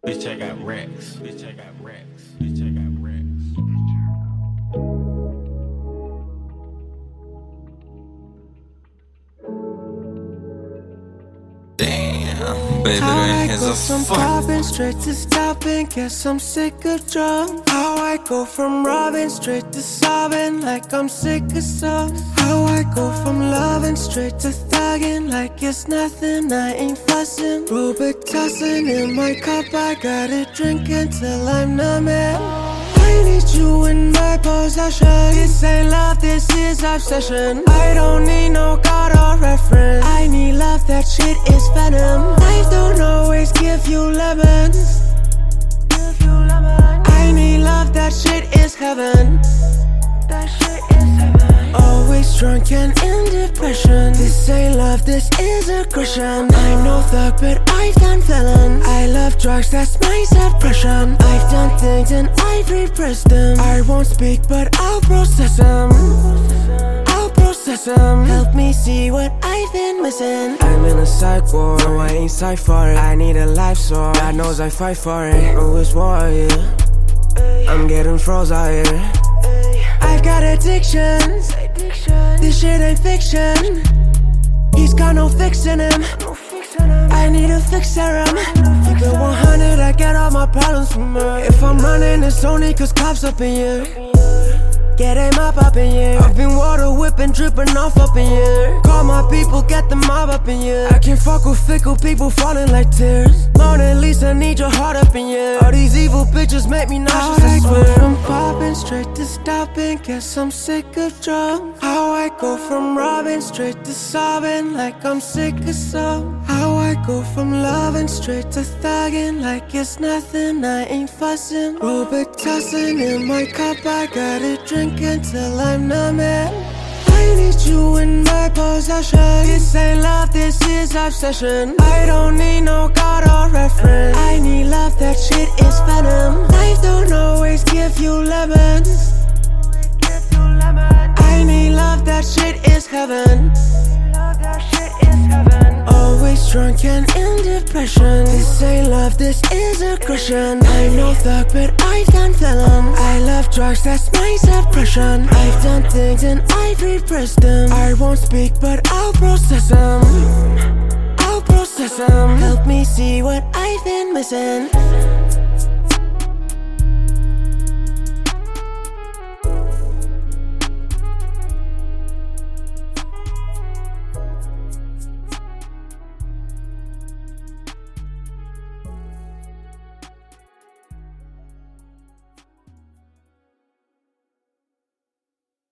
Bitch, I got racks. Bitch, I got racks. Bitch, I got racks. Damn, baby, How I that is go a from fuck. popping straight to stopping, guess I'm sick of drugs. How I go from robbing straight to sobbing like I'm sick of songs. How I go from loving straight to thugging like it's nothing, I ain't fussing. Robitussin in my cup, I gotta drink until I'm numb. I need you in my possession. This ain't love, this is obsession. I don't need no god or reference. I need love, that shit is venom. Life don't always give you lemons. I need love, that shit is heaven. That shit is heaven. Always drunk and in depression. This ain't love, this is aggression. I'm no thug, but I've done felon. I love drugs, that's my suppression. I've done things and I've repressed them. I won't speak, but I'll process them. I'll process them. Help me see what I've been missing. I'm in a psych war, no I ain't psych for it. I need a life source, God knows I fight for it. Oh, it's war, yeah. I'm getting froze out here. I've got addictions. This shit ain't fiction. He's got no fixing him. I need a fixer him. Keep it 100, I get all my problems from her. If I'm running, it's only cause cops up in here. Get him up in here. I've been water whipping, dripping off up in here. Call my people, get the mob up in here. I can't fuck with fickle people falling like tears. Mona Lisa, need your heart up in here. All these evil bitches make me nauseous, I swear. From popping straight to stopping, guess I'm sick of drugs. How I go from robbing straight to sobbing like I'm sick of songs. How I go from loving straight to thugging like it's nothing, I ain't fussing. Robitussin in my cup, I gotta drink until I'm numb. I need you in my possession. This ain't love, this is obsession. I don't need no god or reference. I need love, that shit is venom. Life don't always give you lemons. I need love, that shit is heaven. Always drunk and in depression. This ain't love, this is aggression. I'm no thug, but I've done felon. I love drugs, that's my suppression. I've done things and I've repressed them. I won't speak, but I'll process them. I'll process them. Help me see what I've been missing.